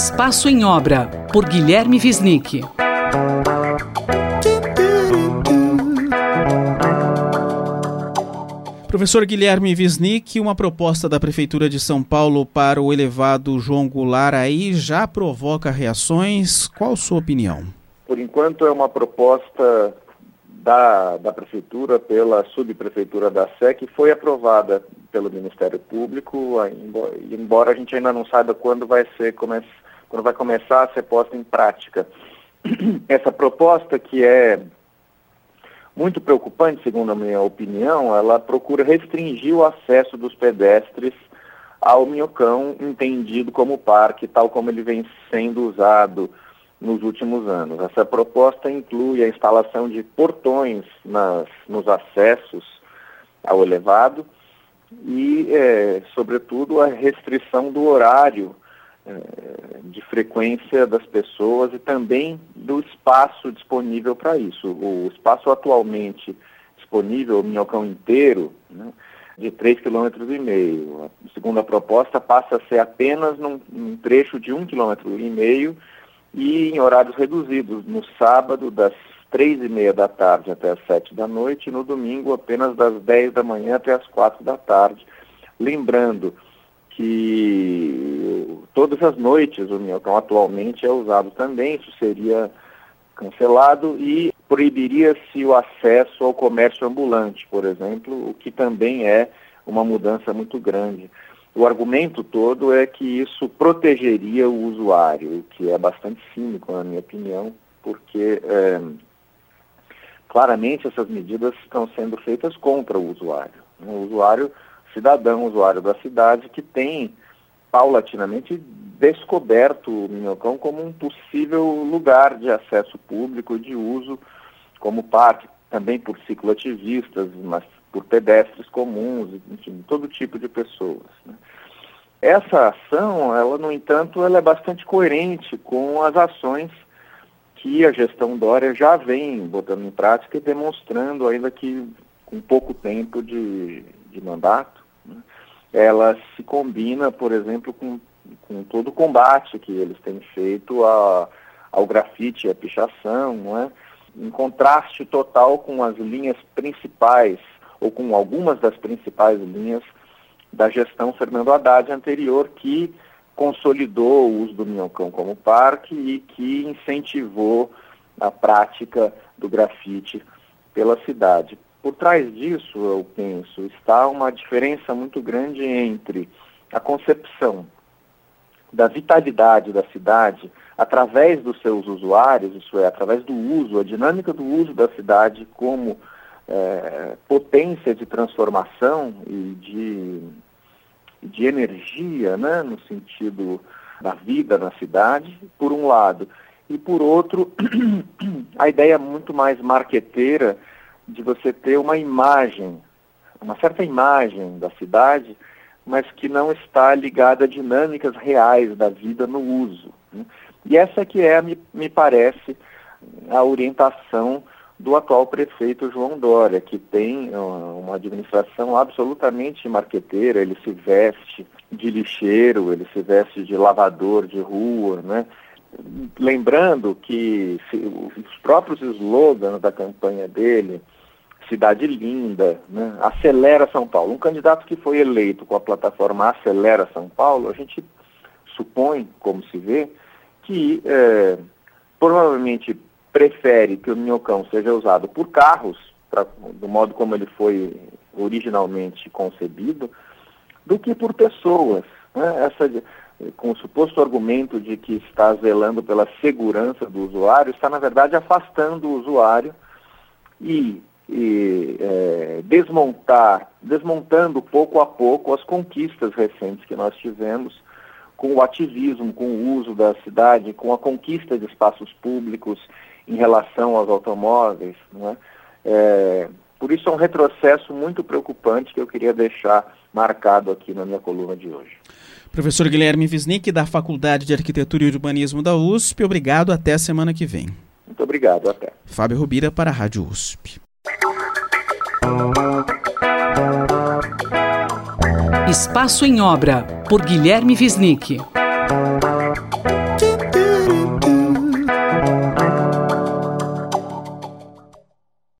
Espaço em Obra, por Guilherme Wisnik. Professor Guilherme Wisnik, uma proposta da Prefeitura de São Paulo para o elevado João Goulart aí já provoca reações. Qual sua opinião? Por enquanto é uma proposta da Prefeitura pela subprefeitura da Sé, que foi aprovada pelo Ministério Público, embora a gente ainda não saiba quando vai começar a ser posta em prática. Essa proposta, que é muito preocupante, segundo a minha opinião, ela procura restringir o acesso dos pedestres ao Minhocão, entendido como parque, tal como ele vem sendo usado nos últimos anos. Essa proposta inclui a instalação de portões nos acessos ao elevado e, sobretudo, a restrição do horário de frequência das pessoas e também do espaço disponível para isso. O espaço atualmente disponível, o Minhocão inteiro, né, de 3,5 km. Segundo a proposta, passa a ser apenas num trecho de 1,5 km e em horários reduzidos, no sábado das 3h30 da tarde até as 7 da noite e no domingo apenas das 10 da manhã até as 4 da tarde. Lembrando que todas as noites o Minhocão atualmente é usado também, isso seria cancelado e proibiria-se o acesso ao comércio ambulante, por exemplo, o que também é uma mudança muito grande. O argumento todo é que isso protegeria o usuário, o que é bastante cínico, na minha opinião, porque claramente essas medidas estão sendo feitas contra o usuário. O usuário, cidadão, usuário da cidade, que tem paulatinamente descoberto o Minhocão como um possível lugar de acesso público, de uso como parque, também por cicloativistas, mas por pedestres comuns, enfim, todo tipo de pessoas, né? Essa ação, ela, no entanto, ela é bastante coerente com as ações que a gestão Dória já vem botando em prática e demonstrando, ainda que com pouco tempo de mandato, né? Ela se combina, por exemplo, com todo o combate que eles têm feito ao grafite e à pichação, não é? Em contraste total com as linhas principais, ou com algumas das principais linhas da gestão Fernando Haddad anterior, que consolidou o uso do Minhocão como parque e que incentivou a prática do grafite pela cidade. Por trás disso, eu penso, está uma diferença muito grande entre a concepção da vitalidade da cidade através dos seus usuários, isso é, através do uso, a dinâmica do uso da cidade como potência de transformação e de energia, né, no sentido da vida na cidade, por um lado. E por outro, a ideia muito mais marqueteira de você ter uma imagem, uma certa imagem da cidade, mas que não está ligada a dinâmicas reais da vida no uso, né? E essa que me parece, a orientação do atual prefeito João Dória, que tem uma administração absolutamente marqueteira. Ele se veste de lixeiro, ele se veste de lavador de rua, né? Lembrando que os próprios slogans da campanha dele, Cidade Linda, né? Acelera São Paulo. Um candidato que foi eleito com a plataforma Acelera São Paulo, a gente supõe, como se vê, que provavelmente prefere que o Minhocão seja usado por carros, do modo como ele foi originalmente concebido, do que por pessoas, né? Com o suposto argumento de que está zelando pela segurança do usuário, está, na verdade, afastando o usuário e desmontando pouco a pouco as conquistas recentes que nós tivemos com o ativismo, com o uso da cidade, com a conquista de espaços públicos em relação aos automóveis, não é? Por isso é um retrocesso muito preocupante que eu queria deixar marcado aqui na minha coluna de hoje. Professor Guilherme Wisnik, da Faculdade de Arquitetura e Urbanismo da USP, obrigado, até a semana que vem. Muito obrigado, até. Fábio Rubira para a Rádio USP. Espaço em Obra, por Guilherme Wisnik.